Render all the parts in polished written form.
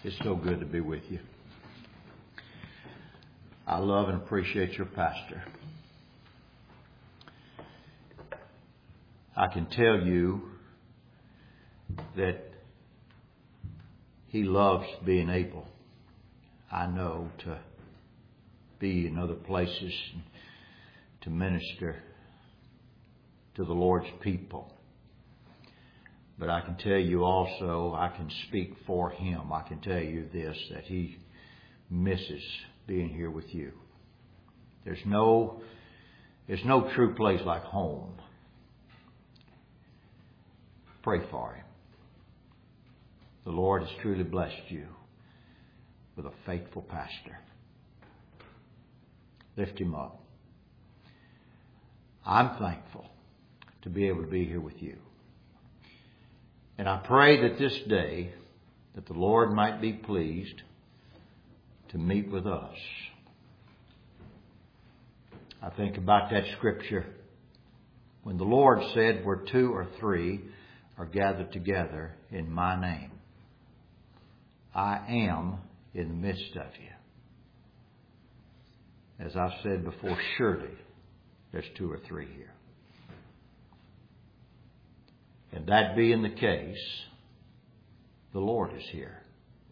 It's so good to be with you. I love and appreciate your pastor. I can tell you that he loves being able, I know, to be in other places and to minister to the Lord's people. But I can tell you also, I can speak for him. I can tell you this, that he misses being here with you. There's no true place like home. Pray for him. The Lord has truly blessed you with a faithful pastor. Lift him up. I'm thankful to be able to be here with you. And I pray that this day, that the Lord might be pleased to meet with us. I think about that scripture when the Lord said, where two or three are gathered together in my name, I am in the midst of you. As I've said before, surely there's two or three here. And that being the case, the Lord is here.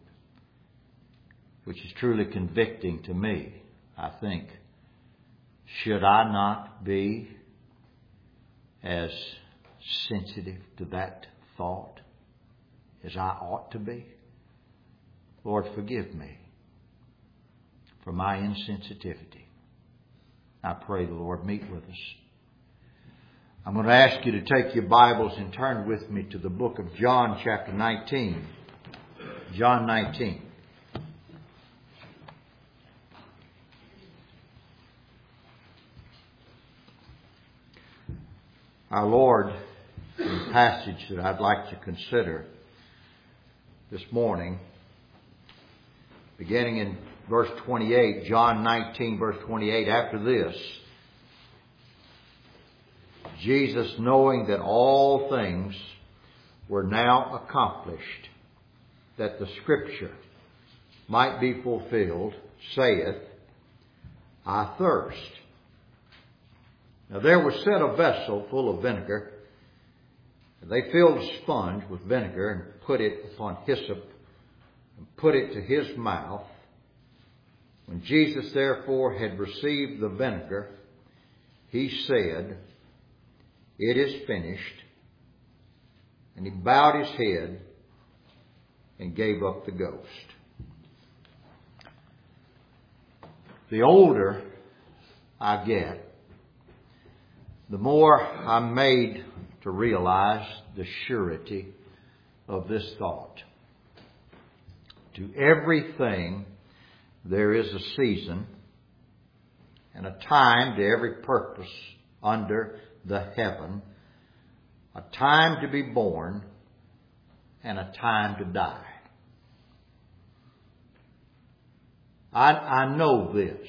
Which is truly convicting to me. I think, should I not be as sensitive to that thought as I ought to be? Lord, forgive me for my insensitivity. I pray the Lord meet with us. I'm going to ask you to take your Bibles and turn with me to the book of John chapter 19. John 19. Our Lord, in the passage that I'd like to consider this morning, beginning in verse 28, John 19, verse 28, after this, Jesus, knowing that all things were now accomplished, that the Scripture might be fulfilled, saith, I thirst. Now there was set a vessel full of vinegar, and they filled a sponge with vinegar and put it upon hyssop and put it to his mouth. When Jesus therefore had received the vinegar, he said, it is finished. And he bowed his head and gave up the ghost. The older I get, the more I'm made to realize the surety of this thought. To everything there is a season and a time to every purpose under the heaven, a time to be born and a time to die. I know this.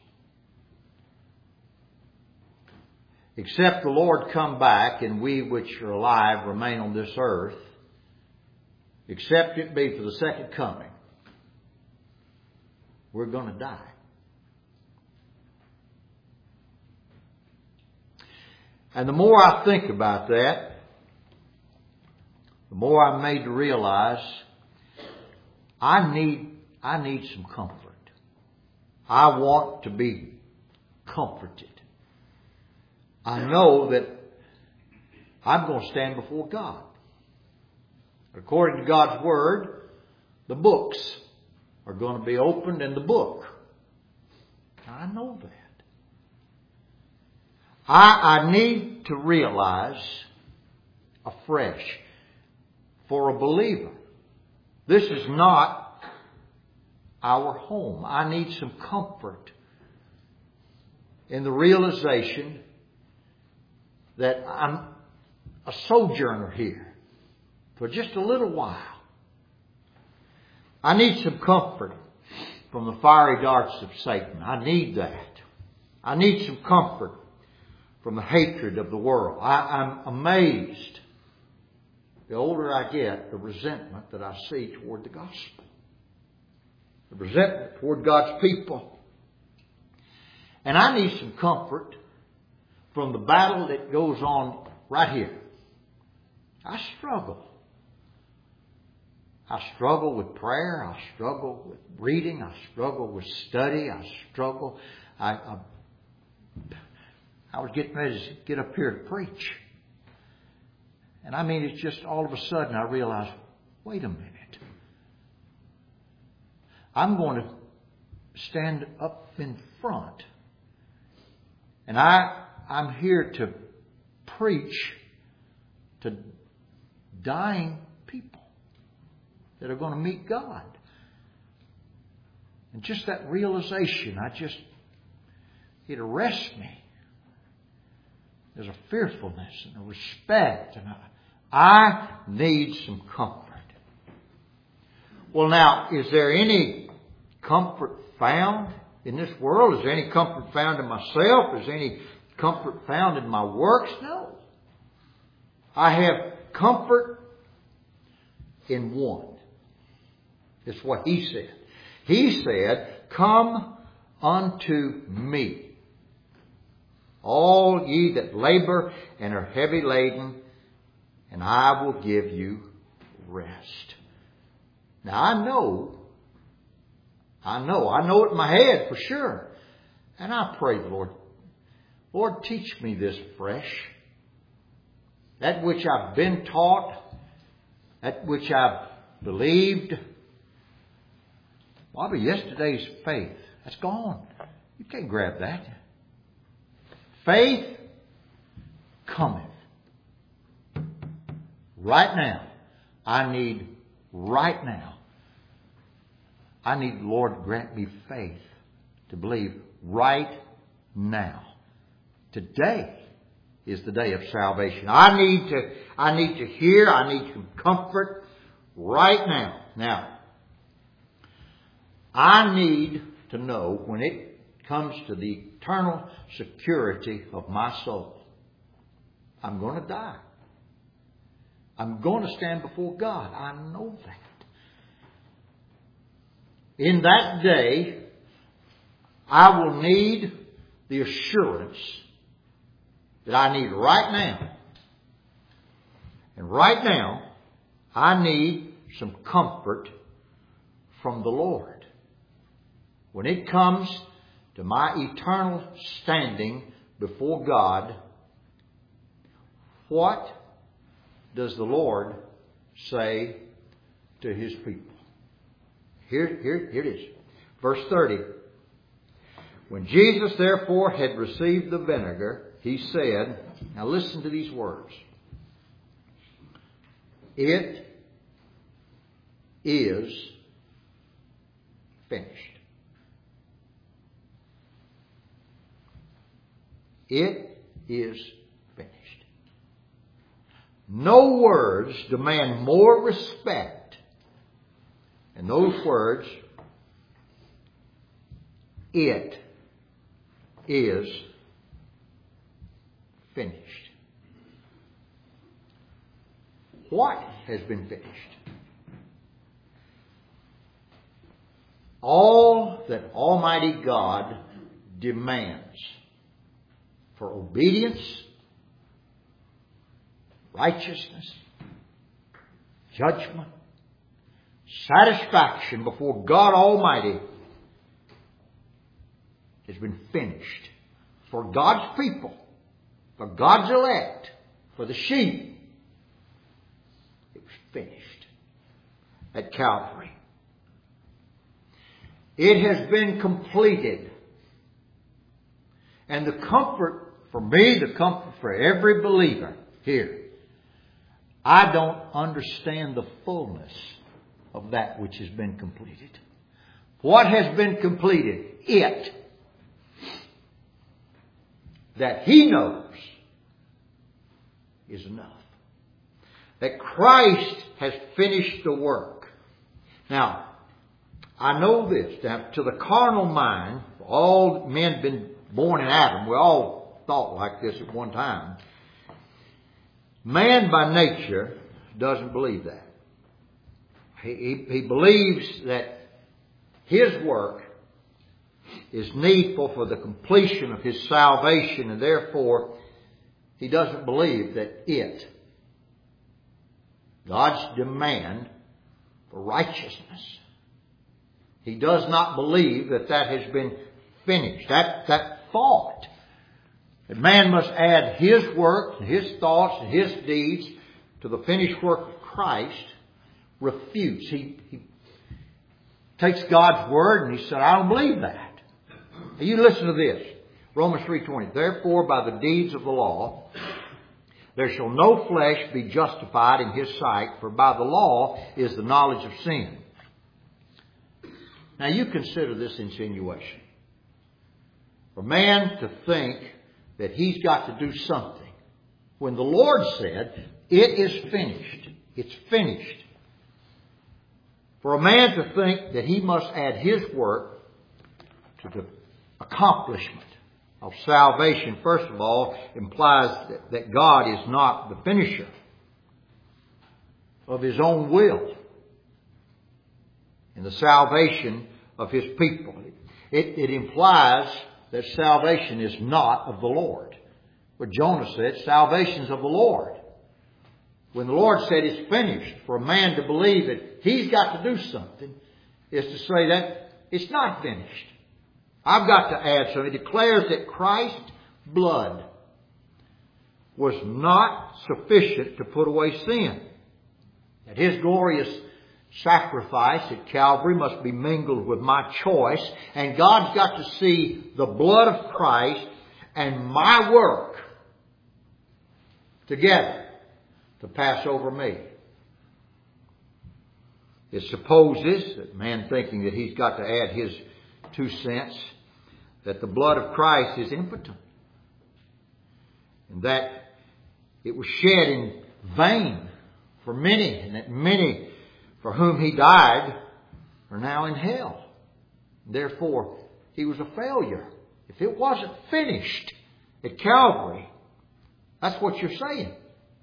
Except the Lord come back and we which are alive remain on this earth, except it be for the second coming, we're going to die. And the more I think about that, the more I'm made to realize I need some comfort. I want to be comforted. I know that I'm going to stand before God. According to God's Word, the books are going to be opened in the book. I know that. I need to realize afresh, for a believer, this is not our home. I need some comfort in the realization that I'm a sojourner here for just a little while. I need some comfort from the fiery darts of Satan. I need that. I need some comfort from the hatred of the world. I'm amazed, the older I get, the resentment that I see toward the gospel. resentment toward God's people. And I need some comfort from the battle that goes on right here. I struggle. I struggle with prayer. I struggle with reading. I struggle with study. I struggle. I was getting ready to get up here to preach. And I mean, it's just all of a sudden I realized, wait a minute. I'm going to stand up in front. And I'm here to preach to dying people that are going to meet God. And just that realization, it arrests me. There's a fearfulness and a respect. And I need some comfort. Well, now, is there any comfort found in this world? Is there any comfort found in myself? Is there any comfort found in my works? No. I have comfort in one. It's what He said. He said, "Come unto me, all ye that labor and are heavy laden, and I will give you rest." Now I know it in my head for sure. And I pray the Lord, teach me this fresh. That which I've been taught, that which I've believed. Bobby, yesterday's faith, that's gone. You can't grab that. Faith cometh. Right now. I need Lord, grant me faith to believe right now. Today is the day of salvation. I need to hear. I need some comfort right now. Now, I need to know when it comes to the eternal security of my soul, I'm going to die. I'm going to stand before God. I know that. In that day, I will need the assurance that I need right now. And right now, I need some comfort from the Lord. When it comes to my eternal standing before God, what does the Lord say to His people? Here it is. Verse 30. When Jesus therefore had received the vinegar, He said, now listen to these words. It is finished. It is finished. No words demand more respect. And those words, it is finished. What has been finished? All that Almighty God demands for obedience, righteousness, judgment, satisfaction before God Almighty has been finished for God's people, for God's elect, for the sheep. It was finished at Calvary. It has been completed. And the comfort for me, the comfort for every believer here, I don't understand the fullness of that which has been completed. What has been completed? It. That He knows is enough. That Christ has finished the work. Now, I know this, that to the carnal mind, all men been born in Adam, we all thought like this at one time. Man by nature doesn't believe that. He believes that His work is needful for the completion of his salvation, and therefore he doesn't believe that God's demand for righteousness, he does not believe that has been finished. That thought that man must add his work, his thoughts, and his deeds to the finished work of Christ refutes. He takes God's word and he said, I don't believe that. Now you listen to this. Romans 3:20. Therefore, by the deeds of the law, there shall no flesh be justified in his sight, for by the law is the knowledge of sin. Now you consider this insinuation. For man to think that he's got to do something, when the Lord said, it is finished. It's finished. For a man to think that he must add his work to the accomplishment of salvation, first of all, implies that God is not the finisher of his own will in the salvation of his people. It implies that salvation is not of the Lord. But Jonah said, salvation is of the Lord. When the Lord said it's finished, for a man to believe that he's got to do something is to say that it's not finished. I've got to add something. It declares that Christ's blood was not sufficient to put away sin. That his glorious sacrifice at Calvary must be mingled with my choice. And God's got to see the blood of Christ and my work together to pass over me. It supposes that man thinking that he's got to add his 2 cents, that the blood of Christ is impotent, and that it was shed in vain for many, and that many for whom he died are now in hell. Therefore, he was a failure. If it wasn't finished at Calvary, that's what you're saying.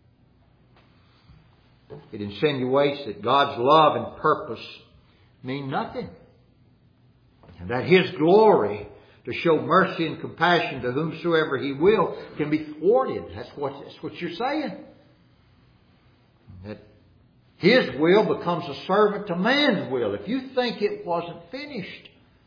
It insinuates that God's love and purpose mean nothing, and that his glory to show mercy and compassion to whomsoever he will can be thwarted. That's what you're saying. That his will becomes a servant to man's will if you think it wasn't finished.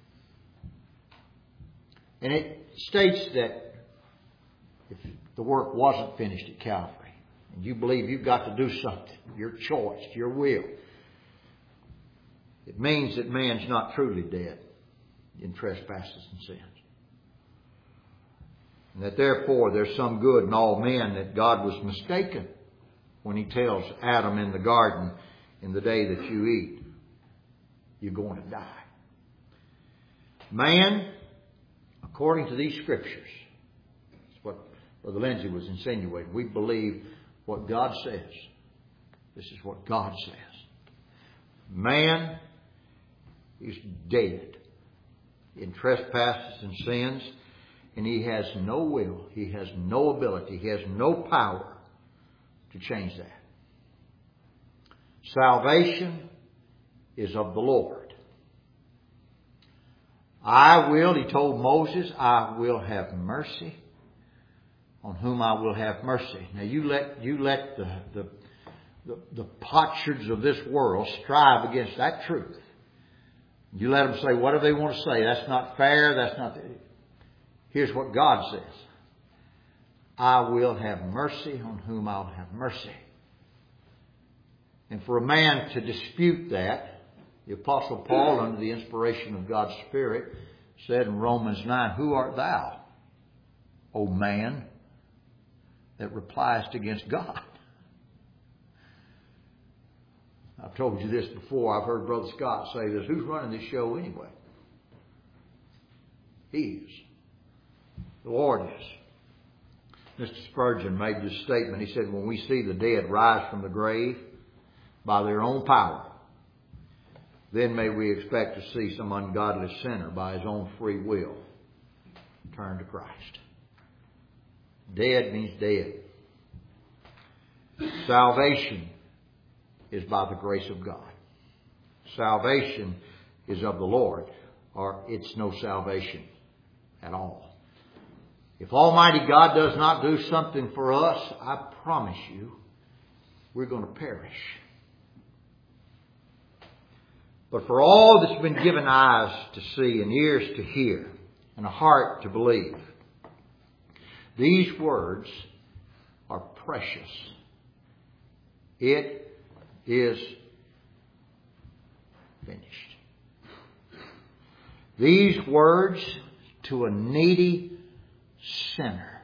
And it states that if the work wasn't finished at Calvary, and you believe you've got to do something, your choice, your will, it means that man's not truly dead in trespasses and sins. And that therefore there's some good in all men, that God was mistaken when he tells Adam in the garden, in the day that you eat, you're going to die. Man, according to these scriptures, that's what Brother Lindsay was insinuating. We believe what God says. This is what God says. Man is dead in trespasses and sins, and he has no will, he has no ability, he has no power to change that. Salvation is of the Lord. I will, he told Moses, I will have mercy on whom I will have mercy. Now you let the potsherds of this world strive against that truth. You let them say whatever they want to say. That's not fair. That's not. Here's what God says. I will have mercy on whom I'll have mercy. And for a man to dispute that, the Apostle Paul, under the inspiration of God's Spirit, said in Romans 9, who art thou, O man, that repliest against God? I've told you this before. I've heard Brother Scott say this. Who's running this show anyway? He is. The Lord is. Mr. Spurgeon made this statement. He said, when we see the dead rise from the grave by their own power, then may we expect to see some ungodly sinner by his own free will turn to Christ. Dead means dead. Salvation is by the grace of God. Salvation is of the Lord, or it's no salvation at all. If Almighty God does not do something for us, I promise you, we're going to perish. But for all that's been given eyes to see and ears to hear and a heart to believe, these words are precious. It is finished. These words to a needy sinner.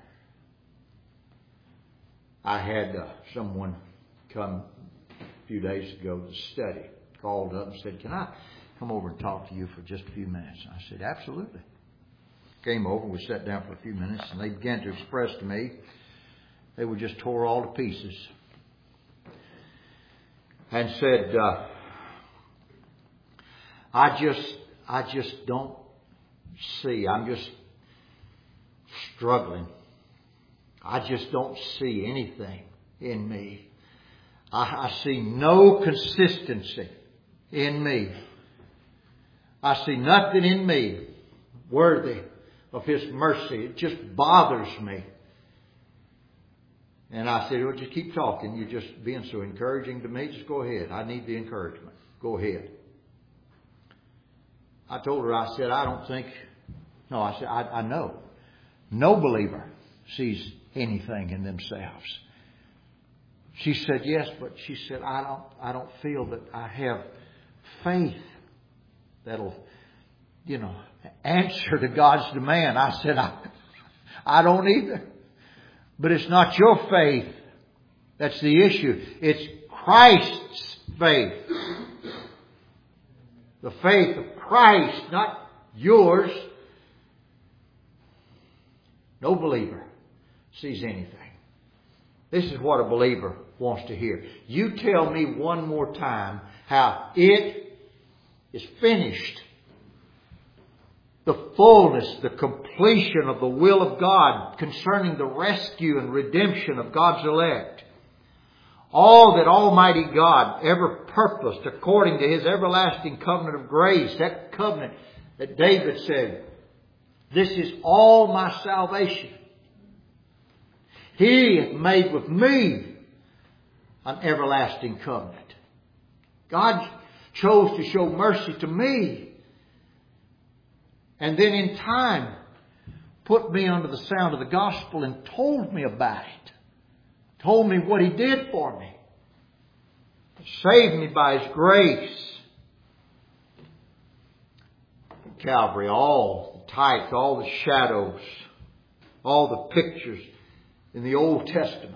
I had someone come a few days ago to study. Called up and said, "Can I come over and talk to you for just a few minutes?" I said, "Absolutely." Came over, we sat down for a few minutes, and they began to express to me they were just tore all to pieces. And said, I just don't see. I'm just struggling. I just don't see anything in me. I see no consistency in me. I see nothing in me worthy of His mercy. It just bothers me. And I said, "Well, just keep talking. You're just being so encouraging to me. Just go ahead. I need the encouragement. Go ahead." I told her, I said, I know. No believer sees anything in themselves. She said, "Yes," but she said, I don't feel that I have faith that'll, answer to God's demand." I said, I don't either. But it's not your faith that's the issue. It's Christ's faith. The faith of Christ, not yours. No believer sees anything. This is what a believer wants to hear. You tell me one more time how it is finished. The fullness, the completion of the will of God concerning the rescue and redemption of God's elect. All that Almighty God ever purposed according to His everlasting covenant of grace. That covenant that David said, "This is all my salvation. He hath made with me an everlasting covenant." God chose to show mercy to me. And then in time, put me under the sound of the gospel and told me about it. Told me what He did for me. Saved me by His grace. Calvary, all the types, all the shadows, all the pictures in the Old Testament.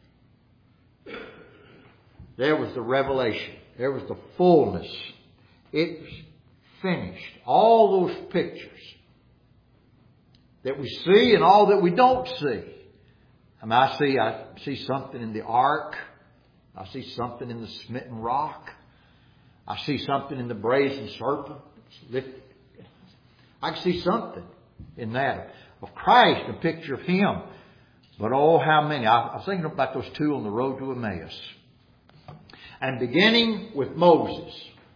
There was the revelation. There was the fullness. It was finished. All those pictures that we see and all that we don't see. I see something in the ark. I see something in the smitten rock. I see something in the brazen serpent. I can see something in that of Christ, a picture of Him. But oh, how many. I was thinking about those two on the road to Emmaus. And beginning with Moses.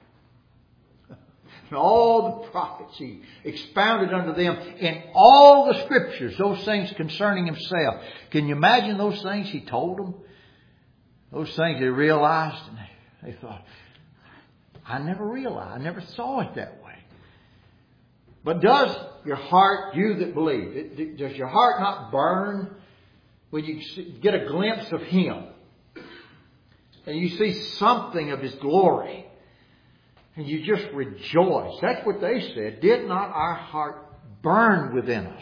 And all the prophets, He expounded unto them in all the Scriptures, those things concerning Himself. Can you imagine those things He told them? Those things they realized, and they thought, I never realized, I never saw it that way. But does your heart, you that believe, does your heart not burn when you get a glimpse of Him? And you see something of His glory. And you just rejoice. That's what they said. Did not our heart burn within us?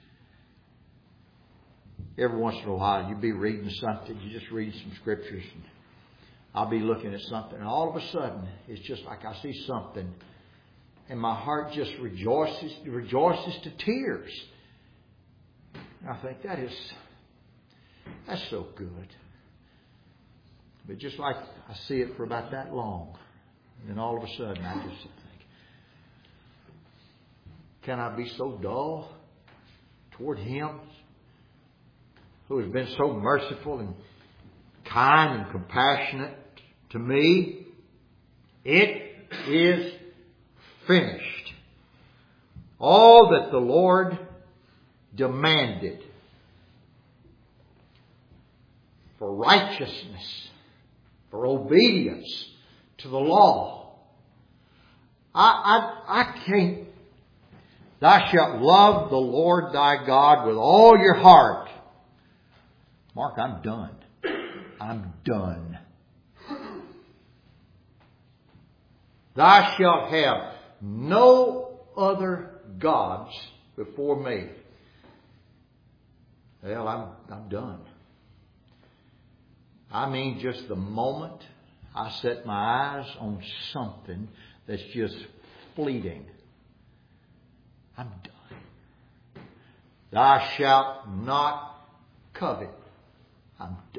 Every once in a while you be reading something. You just read some scriptures. And I'll be looking at something. And all of a sudden it's just like I see something. And my heart just rejoices to tears. And I think that's so good. But just like I see it for about that long. And then all of a sudden I just think, can I be so dull toward Him who has been so merciful and kind and compassionate to me? It is finished. All that the Lord demanded for righteousness, for obedience to the law. I can't. Thou shalt love the Lord thy God with all your heart. Mark, I'm done. I'm done. Thou shalt have no other gods before me. Well, I'm done. I mean, just the moment I set my eyes on something that's just fleeting, I'm done. Thou shalt not covet. I'm done.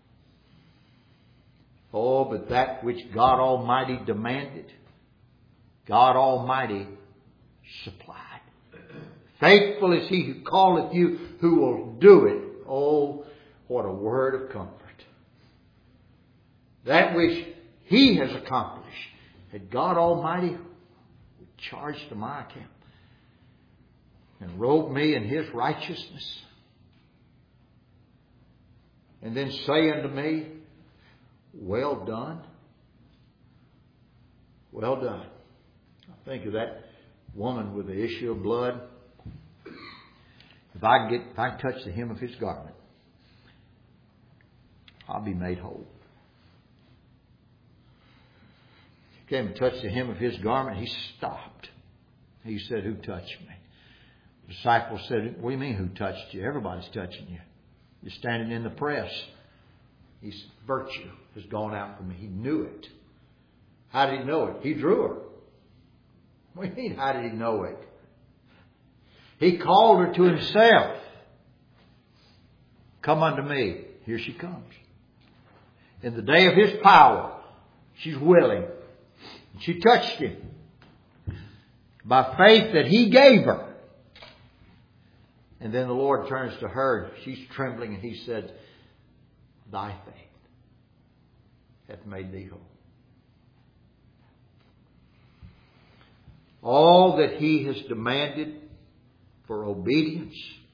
Oh, but that which God Almighty demanded, God Almighty supplied. Faithful is He who calleth you, who will do it. Oh, what a word of comfort. That which He has accomplished, that God Almighty would charge to my account and robe me in His righteousness. And then say unto me, well done. Well done. I think of that woman with the issue of blood. If I can touch the hem of His garment, I'll be made whole. He came and touched the hem of His garment. He stopped. He said, who touched me? The disciples said, what do you mean who touched you? Everybody's touching you. You're standing in the press. He said, virtue has gone out from me. He knew it. How did He know it? He drew her. What do you mean, how did He know it? He called her to Himself. Come unto me. Here she comes. In the day of His power, she's willing. She touched Him by faith that He gave her. And then the Lord turns to her. She's trembling and He said, thy faith hath made thee whole. All that He has demanded for obedience,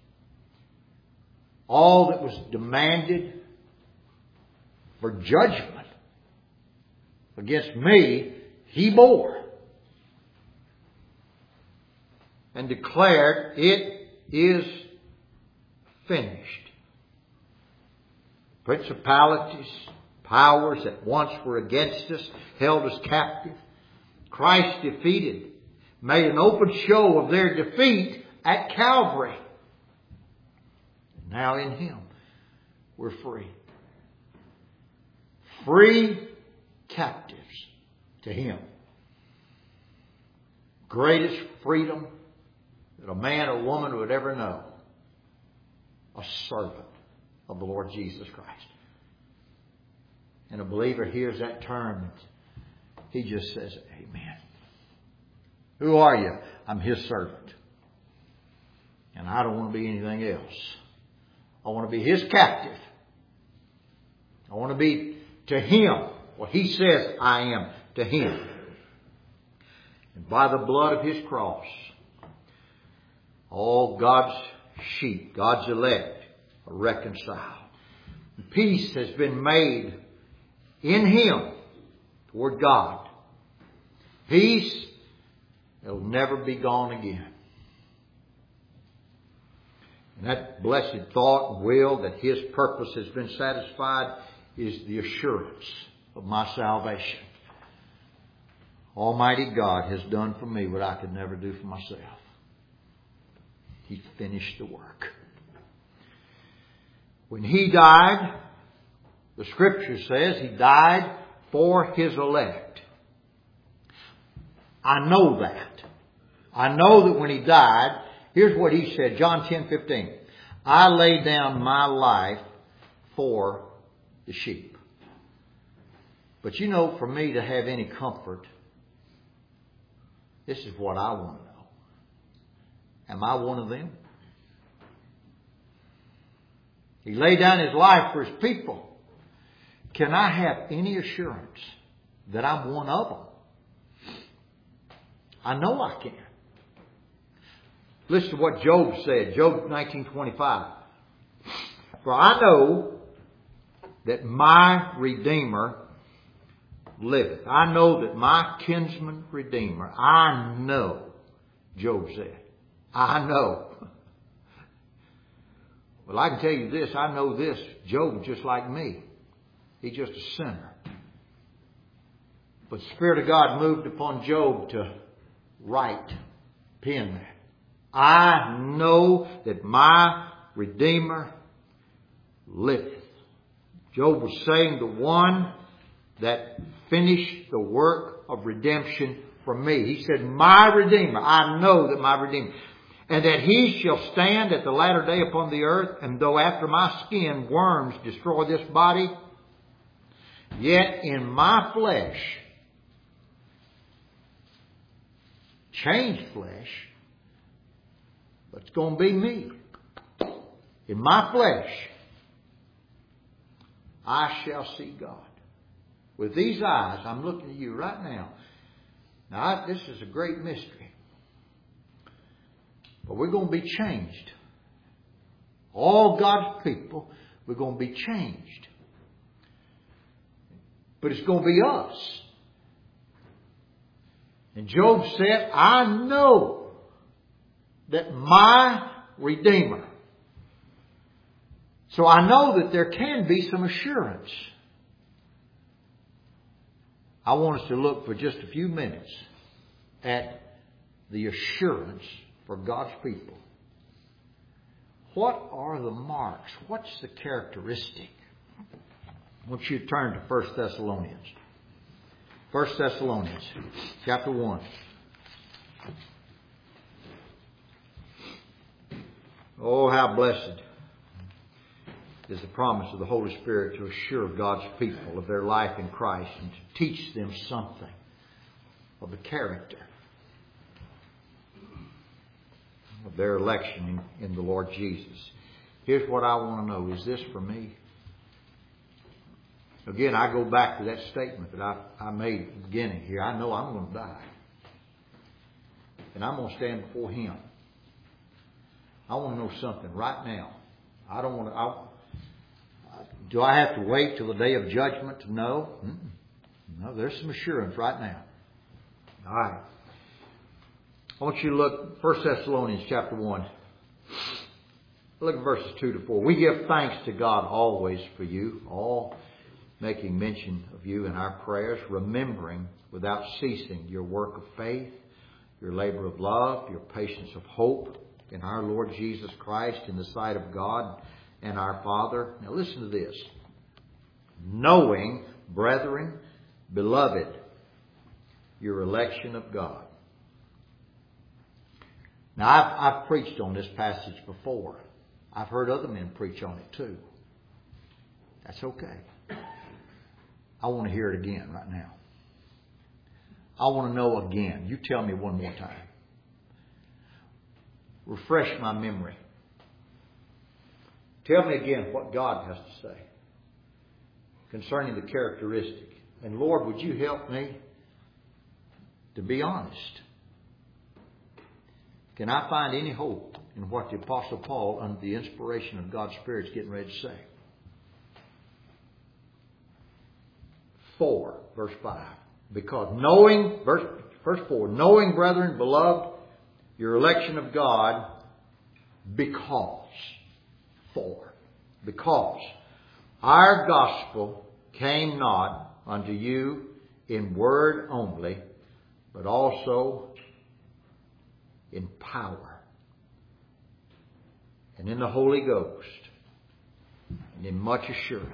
all that was demanded for judgment against me, He bore and declared, it is finished. Principalities, powers that once were against us, held us captive, Christ defeated, made an open show of their defeat at Calvary. Now in Him, we're free. Free captives to Him. Greatest freedom that a man or woman would ever know. A servant of the Lord Jesus Christ. And a believer hears that term, he just says, amen. Who are you? I'm His servant. And I don't want to be anything else. I want to be His captive. I want to be to Him what He says I am to Him. And by the blood of His cross, all God's sheep, God's elect, are reconciled. Peace has been made in Him toward God. Peace that will never be gone again. And that blessed thought and will that His purpose has been satisfied is the assurance of my salvation. Almighty God has done for me what I could never do for myself. He finished the work. When He died, the Scripture says He died for His elect. I know that. I know that when He died, here's what He said, John 10:15. I lay down my life for the sheep. But you know, for me to have any comfort, this is what I want to know. Am I one of them? He laid down His life for His people. Can I have any assurance that I'm one of them? I know I can. Listen to what Job said. Job 19:25. For I know that my Redeemer liveth. I know that my kinsman Redeemer. I know, Job said. I know. Well, I can tell you this. I know this. Job is just like me. He's just a sinner. But the Spirit of God moved upon Job to pen that. I know that my Redeemer liveth. Job was saying the one that finished the work of redemption for me. He said, my Redeemer. I know that my Redeemer. And that He shall stand at the latter day upon the earth. And though after my skin worms destroy this body, yet in my flesh, changed flesh, but it's going to be me. In my flesh, I shall see God. With these eyes, I'm looking at you right now. Now, this is a great mystery. But we're going to be changed. All God's people, we're going to be changed. But it's going to be us. And Job said, I know that my Redeemer. So I know that there can be some assurance. I want us to look for just a few minutes at the assurance for God's people. What are the marks? What's the characteristic? I want you to turn to 1 Thessalonians. 1 Thessalonians chapter 1. Oh, how blessed is the promise of the Holy Spirit to assure God's people of their life in Christ and to teach them something of the character of their election in the Lord Jesus. Here's what I want to know. Is this for me? Again, I go back to that statement that I made at the beginning here. I know I'm going to die. And I'm going to stand before Him. I want to know something right now. I don't want to... do I have to wait till the day of judgment to know? No, there's some assurance right now. All right. I want you to look 1 Thessalonians chapter 1. Look at verses 2 to 4. We give thanks to God always for you, all making mention of you in our prayers, remembering without ceasing your work of faith, your labor of love, your patience of hope in our Lord Jesus Christ in the sight of God and our Father. Now listen to this. Knowing, brethren, beloved, your election of God. Now I've preached on this passage before. I've heard other men preach on it too. That's okay. I want to hear it again right now. I want to know again. You tell me one more time. Refresh my memory. Tell me again what God has to say concerning the characteristic. And Lord, would you help me to be honest? Can I find any hope in what the Apostle Paul, under the inspiration of God's Spirit, is getting ready to say? 4, verse 5. Because knowing, verse 4, knowing, brethren, beloved, your election of God, because our gospel came not unto you in word only, but also in power and in the Holy Ghost and in much assurance.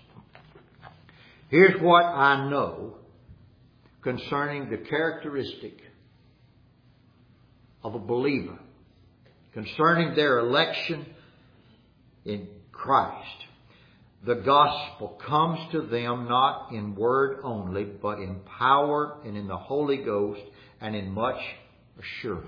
Here's what I know concerning the characteristic of a believer, concerning their election in Christ. The gospel comes to them not in word only, but in power and in the Holy Ghost and in much assurance.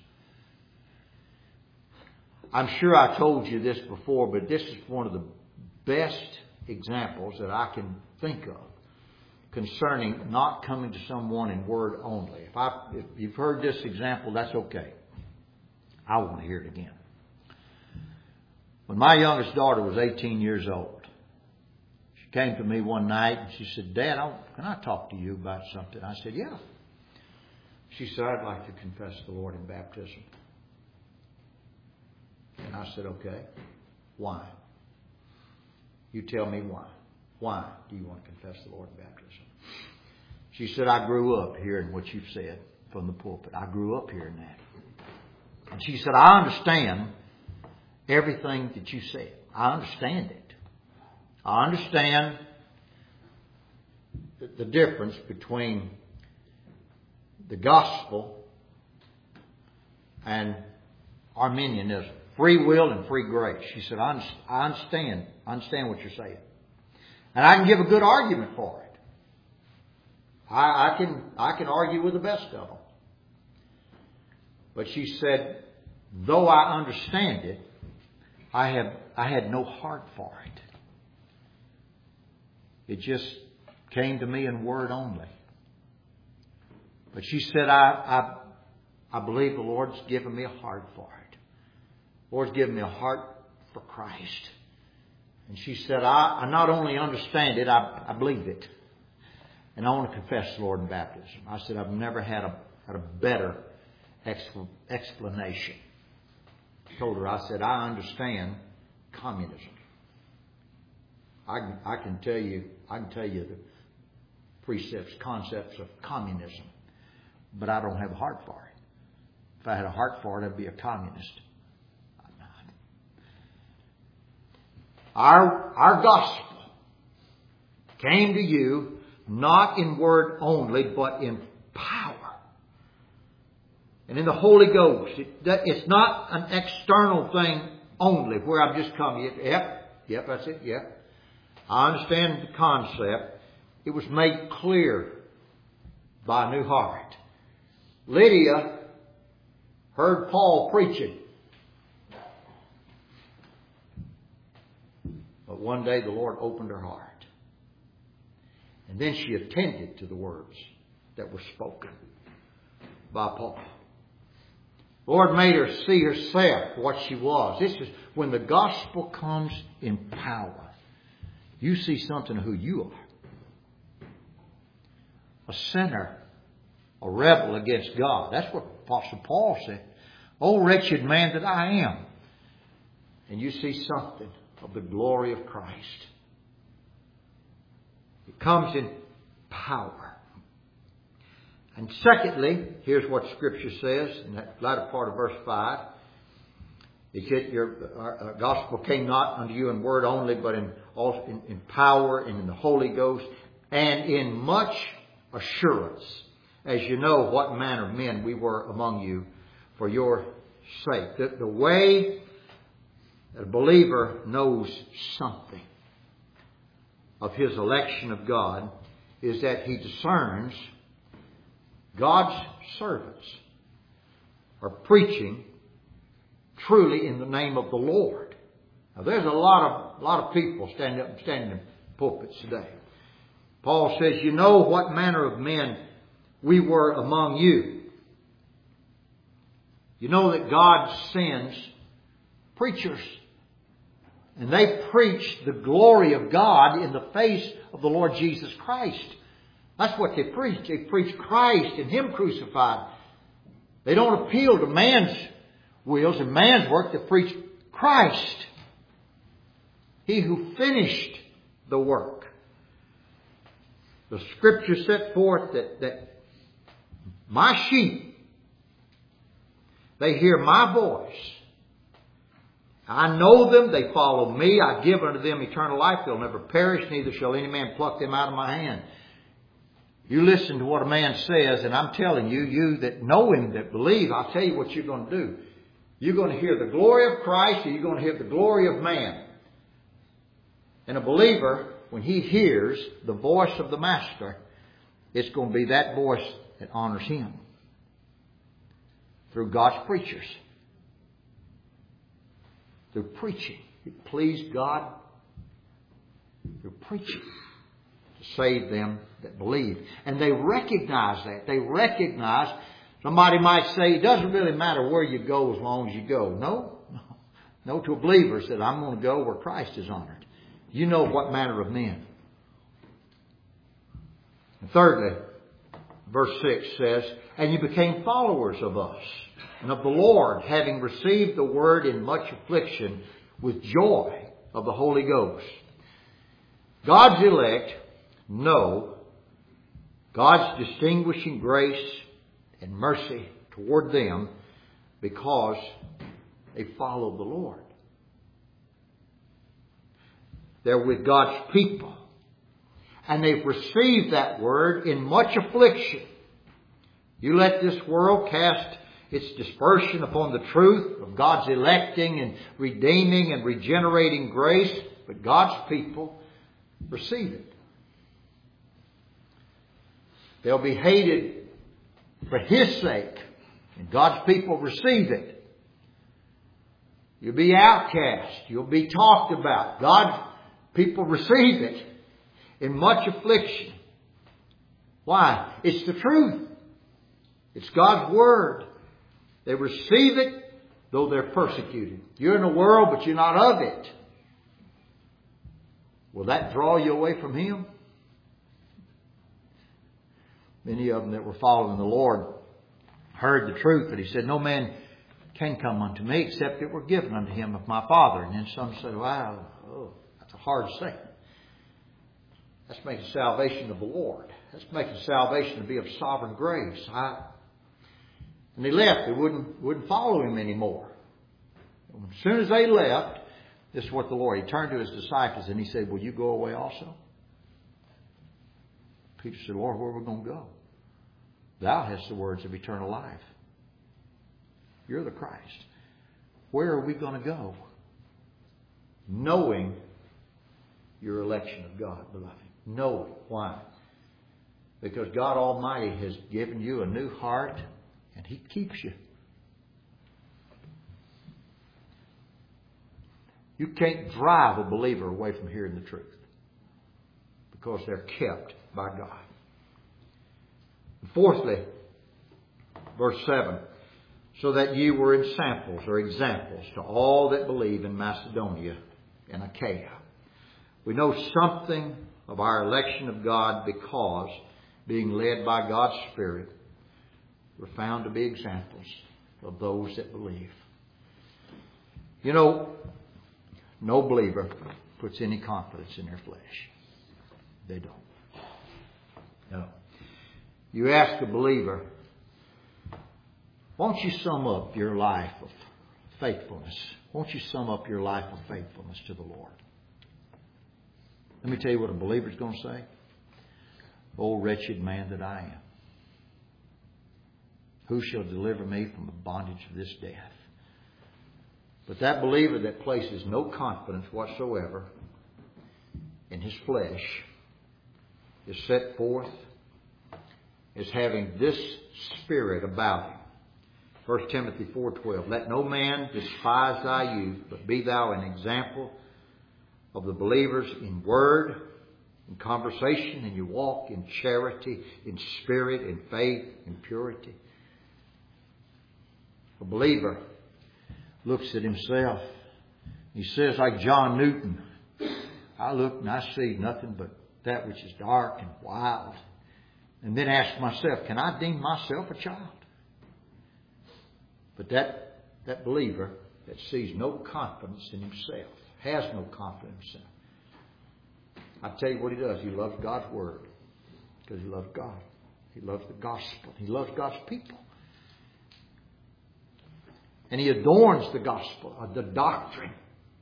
I'm sure I told you this before, but this is one of the best examples that I can think of concerning not coming to someone in word only. If you've heard this example, that's okay. I want to hear it again. When my youngest daughter was 18 years old, she came to me one night and she said, "Dad, can I talk to you about something?" I said, "Yeah." She said, "I'd like to confess the Lord in baptism." And I said, "Okay. Why? You tell me why. Why do you want to confess the Lord in baptism?" She said, "I grew up hearing what you've said from the pulpit. I grew up hearing that." And she said, "I understand everything that you said. I understand it. I understand the difference between the gospel and Arminianism. Free will and free grace." She said, I understand what you're saying. And I can give a good argument for it. I can argue with the best of them. But she said, though I understand it, I had no heart for it. It just came to me in word only. But she said, I believe the Lord's given me a heart for it. The Lord's given me a heart for Christ. And she said, I not only understand it, I believe it. And I want to confess the Lord in baptism. I said, I've never had a better explanation. I told her, I said, I understand communism. I can tell you the precepts, concepts of communism. But I don't have a heart for it. If I had a heart for it, I'd be a communist. I'm not. Our gospel came to you not in word only, but in power. And in the Holy Ghost. It's not an external thing only, where I've just come. Yep, that's it, yep. I understand the concept. It was made clear by a new heart. Lydia heard Paul preaching. But one day the Lord opened her heart. And then she attended to the words that were spoken by Paul. The Lord made her see herself what she was. This is when the gospel comes in power. You see something of who you are. A sinner. A rebel against God. That's what Apostle Paul said. "Oh, wretched man that I am." And you see something of the glory of Christ. It comes in power. And secondly, here's what Scripture says in that latter part of verse 5. It said, "Your gospel came not unto you in word only, but in power and in the Holy Ghost, and in much assurance, as you know what manner of men we were among you for your sake." The way a believer knows something of his election of God is that he discerns God's servants are preaching truly in the name of the Lord. Now, there's a lot of people standing in pulpits today. Paul says, "You know what manner of men we were among you." You know that God sends preachers. And they preach the glory of God in the face of the Lord Jesus Christ. That's what they preach. They preach Christ and Him crucified. They don't appeal to man's wills and man's work. They preach Christ. He who finished the work. The Scripture set forth that my sheep, they hear my voice. I know them, they follow me. I give unto them eternal life. They'll never perish, neither shall any man pluck them out of my hand. You listen to what a man says, and I'm telling you, you that know Him, that believe, I'll tell you what you're going to do. You're going to hear the glory of Christ, or you're going to hear the glory of man. And a believer, when he hears the voice of the Master, it's going to be that voice that honors Him. Through God's preachers. Through preaching. It pleased God. Through preaching. to save them that believe. And they recognize that. They recognize, somebody might say, it doesn't really matter where you go as long as you go. No, to a believer said, I'm going to go where Christ is honored. You know what manner of men. And thirdly, verse 6 says, and you became followers of us and of the Lord, having received the word in much affliction with joy of the Holy Ghost. God's elect know God's distinguishing grace and mercy toward them because they follow the Lord. They're with God's people. And they've received that word in much affliction. You let this world cast its dispersion upon the truth of God's electing and redeeming and regenerating grace, but God's people receive it. They'll be hated for His sake, and God's people receive it. You'll be outcast. You'll be talked about. God's people receive it in much affliction. Why? It's the truth. It's God's Word. They receive it though they're persecuted. You're in the world, but you're not of it. Will that draw you away from Him? Many of them that were following the Lord heard the truth, that He said, no man can come unto me except it were given unto him of my Father. And then some said, wow, that's a hard saying. That's making salvation of the Lord. That's making salvation to be of sovereign grace. And they left. They wouldn't follow Him anymore. As soon as they left, this is what the Lord, He turned to His disciples and He said, will you go away also? Peter said, Lord, where are we going to go? Thou hast the words of eternal life. You're the Christ. Where are we going to go? Knowing your election of God, beloved. Knowing. Why? Because God Almighty has given you a new heart and He keeps you. You can't drive a believer away from hearing the truth because they're kept by God. And fourthly, verse 7, so that ye were in samples or examples to all that believe in Macedonia and Achaia. We know something of our election of God because, being led by God's Spirit, we're found to be examples of those that believe. You know, no believer puts any confidence in their flesh. They don't. No. You ask a believer, won't you sum up your life of faithfulness? Won't you sum up your life of faithfulness to the Lord? Let me tell you what a believer's going to say. O wretched man that I am, who shall deliver me from the bondage of this death? But that believer that places no confidence whatsoever in his flesh is set forth as having this spirit about him. 1 Timothy 4:12. Let no man despise thy youth, but be thou an example of the believers in word, in conversation, and you walk in charity, in spirit, in faith, in purity. A believer looks at himself. He says, like John Newton, I look and I see nothing but that which is dark and wild. And then ask myself, can I deem myself a child? But that believer that sees no confidence in himself, has no confidence in himself, I tell you what he does. He loves God's Word because he loves God. He loves the gospel. He loves God's people. And he adorns the gospel, the doctrine.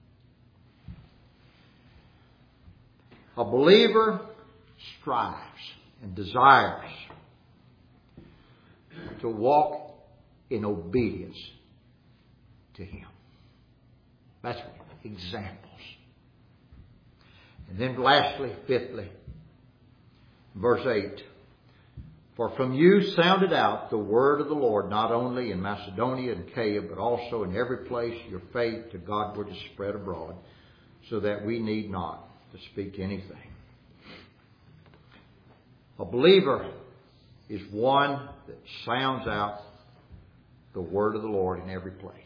A believer strives and desires to walk in obedience to Him. That's examples. And then lastly, fifthly, verse 8. For from you sounded out the word of the Lord, not only in Macedonia and Achaia, but also in every place your faith to Godward is spread abroad, so that we need not to speak anything. A believer is one that sounds out the word of the Lord in every place.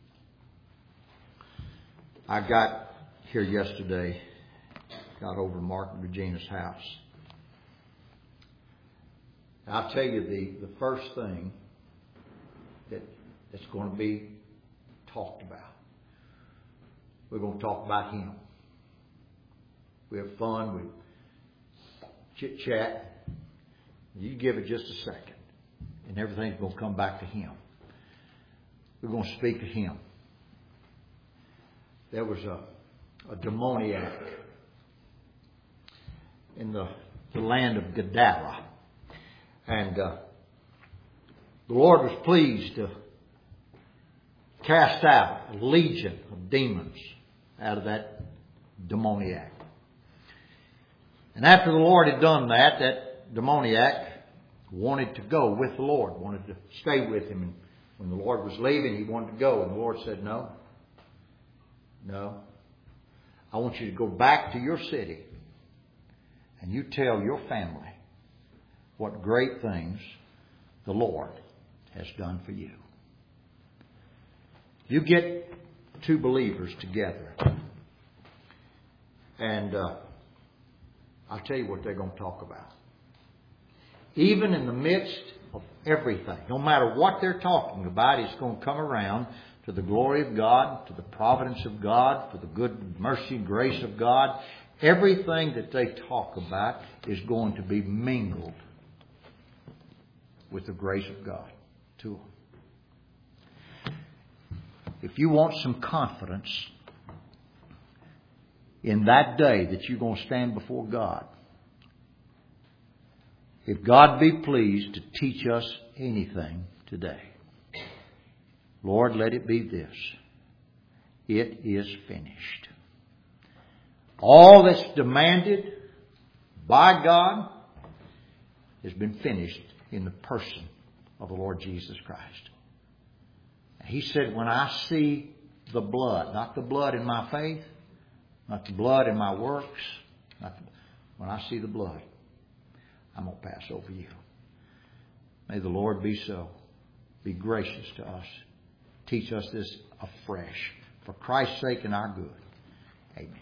I got here yesterday, got over to Mark and Regina's house. I'll tell you the first thing that's going to be talked about. We're going to talk about Him. We have fun, we chit-chat. You give it just a second, and everything's going to come back to Him. We're going to speak of Him. There was a demoniac in the land of Gadara. And the Lord was pleased to cast out a legion of demons out of that demoniac. And after the Lord had done that, that demoniac wanted to go with the Lord, wanted to stay with Him. And when the Lord was leaving, he wanted to go. And the Lord said, no. I want you to go back to your city and you tell your family what great things the Lord has done for you. You get two believers together, and I'll tell you what they're going to talk about. Even in the midst of everything, no matter what they're talking about, it's going to come around to the glory of God, to the providence of God, to the good mercy and grace of God. Everything that they talk about is going to be mingled with the grace of God to them. If you want some confidence in that day that you're going to stand before God, if God be pleased to teach us anything today, Lord, let it be this. It is finished. All that's demanded by God has been finished in the person of the Lord Jesus Christ. He said, when I see the blood, not the blood in my faith, not the blood in my works, when I see the blood, I'm going to pass over you. May the Lord be so. Be gracious to us. Teach us this afresh. For Christ's sake and our good. Amen.